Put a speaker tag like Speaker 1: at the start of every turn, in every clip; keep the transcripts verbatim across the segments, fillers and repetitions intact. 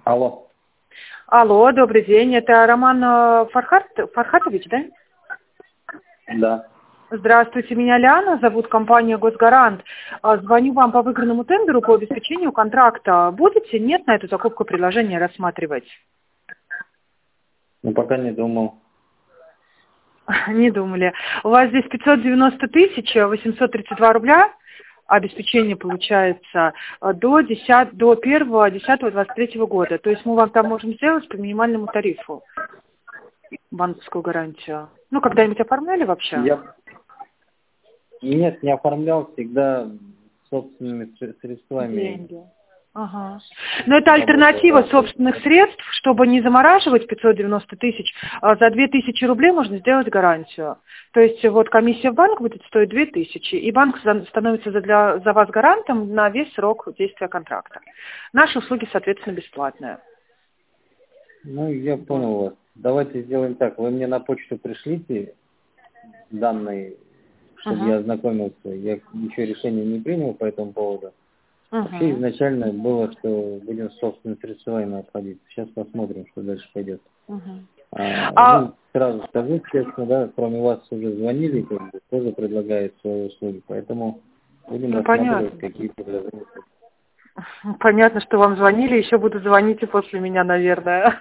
Speaker 1: Алло.
Speaker 2: Алло, добрый день. Это Роман э, Фархат, Фархатович, да?
Speaker 1: Да.
Speaker 2: Здравствуйте, меня Лиана, зовут компания «Госгарант». А, Звоню вам по выигранному тендеру по обеспечению контракта. Будете, нет, на эту закупку предложения рассматривать?
Speaker 1: Ну, пока не думал.
Speaker 2: Не думали. У вас здесь пятьсот девяносто тысяч восемьсот тридцать два рубля. Обеспечение получается до, десятого, до первого десятого двадцать третьего года. То есть мы вам там можем сделать по минимальному тарифу банковскую гарантию. Ну, когда-нибудь оформляли вообще?
Speaker 1: Я... Нет, не оформлял, всегда собственными средствами.
Speaker 2: Деньги. Ага. Но это альтернатива собственных средств, чтобы не замораживать пятьсот девяносто тысяч, а за две тысячи рублей можно сделать гарантию. То есть вот комиссия в банк будет стоить две тысячи, и банк становится за, для, за вас гарантом на весь срок действия контракта. Наши услуги, соответственно, бесплатные.
Speaker 1: Ну, я понял вас. Давайте сделаем так. Вы мне на почту пришлите данные, чтобы
Speaker 2: Угу.
Speaker 1: я ознакомился. Я еще решение не принял по этому поводу.
Speaker 2: Угу.
Speaker 1: Вообще изначально было, что будем с собственными средствами обходиться. Сейчас посмотрим, что дальше пойдет.
Speaker 2: Угу.
Speaker 1: А,
Speaker 2: А...
Speaker 1: ну, сразу скажу, честно, да, кроме вас уже звонили, как бы, тоже предлагают свои услуги, поэтому будем
Speaker 2: Ну,
Speaker 1: рассматривать,
Speaker 2: понятно.
Speaker 1: какие предложения.
Speaker 2: Понятно, что вам звонили, еще будут звонить и после меня, наверное.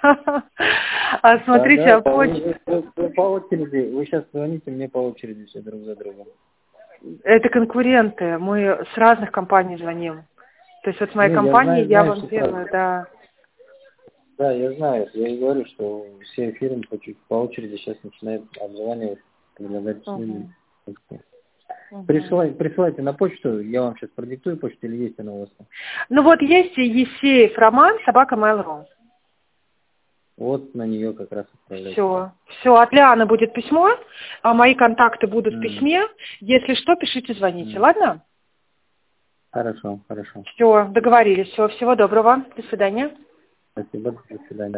Speaker 2: А смотрите,
Speaker 1: Да,
Speaker 2: а
Speaker 1: да, вы,
Speaker 2: почта...
Speaker 1: вы- вы по очереди, вы сейчас звоните мне по очереди все друг за другом.
Speaker 2: Это конкуренты, мы с разных компаний звоним. То есть вот с моей
Speaker 1: Ну, я
Speaker 2: компанией
Speaker 1: знаю,
Speaker 2: я
Speaker 1: знаю,
Speaker 2: вам
Speaker 1: что
Speaker 2: делаю,
Speaker 1: так.
Speaker 2: да.
Speaker 1: Да, я знаю, я и говорю, что все фирмы по, чуть- по очереди сейчас начинают обзванивать, предлагать услуги.
Speaker 2: Угу. Угу.
Speaker 1: Присылайте, присылайте на почту, я вам сейчас продиктую почту, или есть она у вас?
Speaker 2: Ну вот есть Есеев Роман, собака Mail.ru.
Speaker 1: Вот на нее как раз отправляйте.
Speaker 2: Все, все, от Лианы будет письмо, а мои контакты будут в
Speaker 1: М,
Speaker 2: письме. Если что, пишите, звоните,
Speaker 1: м.
Speaker 2: ладно?
Speaker 1: Хорошо, хорошо.
Speaker 2: Все, договорились. Все, всего доброго. До свидания.
Speaker 1: Спасибо, до свидания.